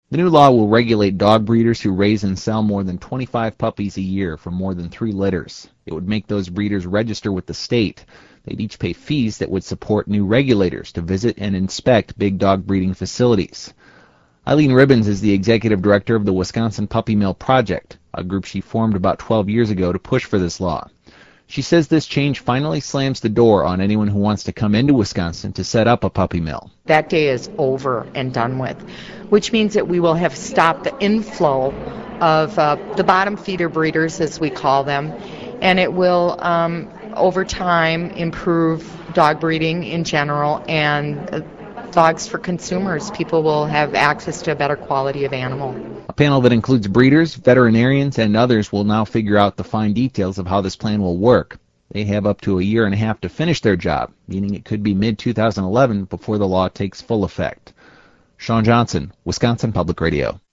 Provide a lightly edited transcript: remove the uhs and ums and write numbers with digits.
The new law will regulate dog breeders who raise and sell more than 25 puppies a year from more than 3 litters. It would make those breeders register with the state. They'd each pay fees that would support new regulators to visit and inspect big dog breeding facilities. Eileen Ribbons is the executive director of the Wisconsin Puppy Mill Project, a group she formed about 12 years ago to push for this law. She says this change finally slams the door on anyone who wants to come into Wisconsin to set up a puppy mill. That day is over and done with, which means that we will have stopped the inflow of the bottom feeder breeders, as we call them, and it will, over time, improve dog breeding in general and dogs for consumers. People will have access to a better quality of animal. A panel that includes breeders, veterinarians, and others will now figure out the fine details of how this plan will work. They have up to a year and a half to finish their job, meaning it could be mid-2011 before the law takes full effect. Sean Johnson, Wisconsin Public Radio.